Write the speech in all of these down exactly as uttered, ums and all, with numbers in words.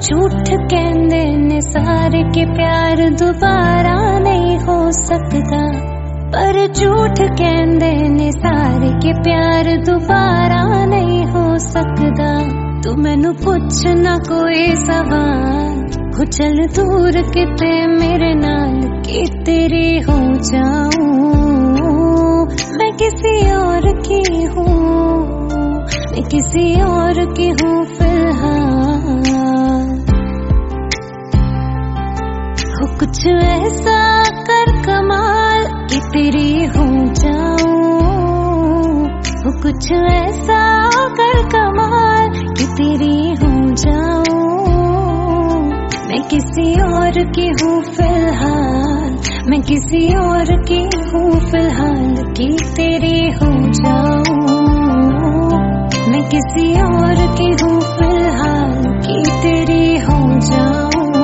झूठ कहंदे ने सारे के प्यार दोबारा नहीं हो सकता, पर झूठ कहंदे ने सारे के प्यार दोबारा नहीं हो सकता। तू मैनू पुछ ना कोई सवाल, हो चल दूर किते मेरे नाल कि तेरी हो जाऊं। मैं किसी और की हूँ, मैं किसी और की हूँ फिलहाल। हो कुछ ऐसा कर कमाल कि तेरी हो जाऊं। हो कुछ ऐसा कर कमाल कि तेरी हो जाऊं। मैं किसी और की हूँ फिलहाल, मैं किसी और की हूँ फिलहाल कि तेरी हो जाऊं। मैं किसी और की हूँ फिलहाल कि तेरी हो जाऊं।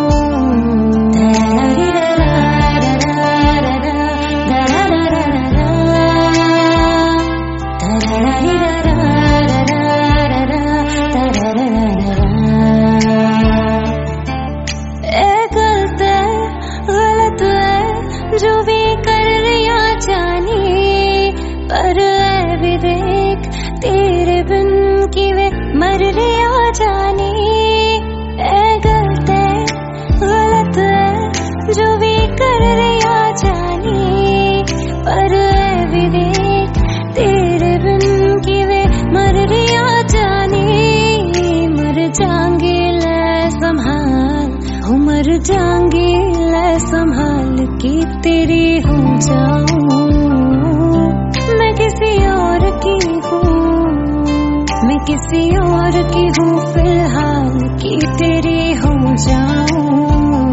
जो भी कर लिया जानी, पर ऐ भी देख तेरे बिन की वे मर रिया जानी। ऐ गलत है गलत है जो भी कर रिया जानी, पर ऐ भी देख तेरे बिन की वे मर रिया जानी। मर जाऊंगी ले संभाल, हो मर जाऊंगी ले संभाल कि तेरी हो जाऊं। मैं किसी और की हूँ, मैं किसी और की हूँ फिलहाल कि तेरी हो जाऊं।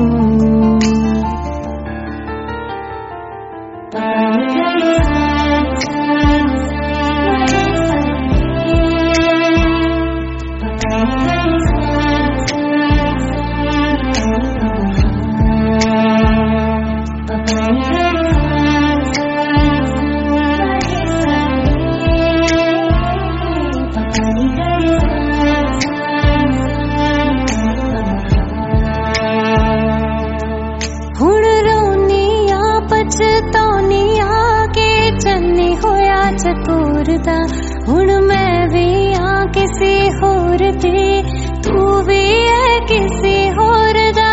चकोरदा हुण मैं भी आ किसी होर दी, तू भी है किसी होर दा।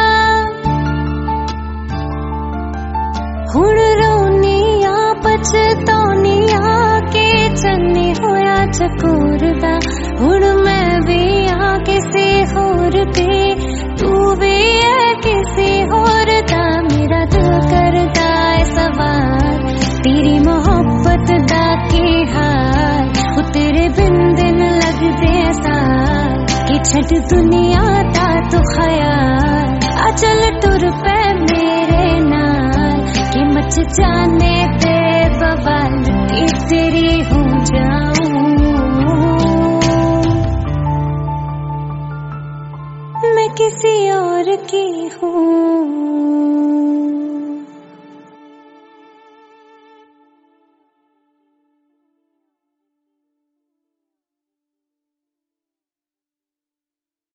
हुण रोनी आ पछतानी आ के चन्नी होया चकोरदा। हुण मैं भी आ किसी होर दी, तू भी है किसी होर दा। मेरा दिल करदा है सवाल तेरी मोहब्बत दा की हाल। वो तेरे बिन दिन लगदे साल कि छड़ दुनिया दा तू ख्याल। आ चल टुर पे मेरे नाल कि मच जाने ते बवाल कि तेरी हो जाऊं। मैं किसी और की हूँ।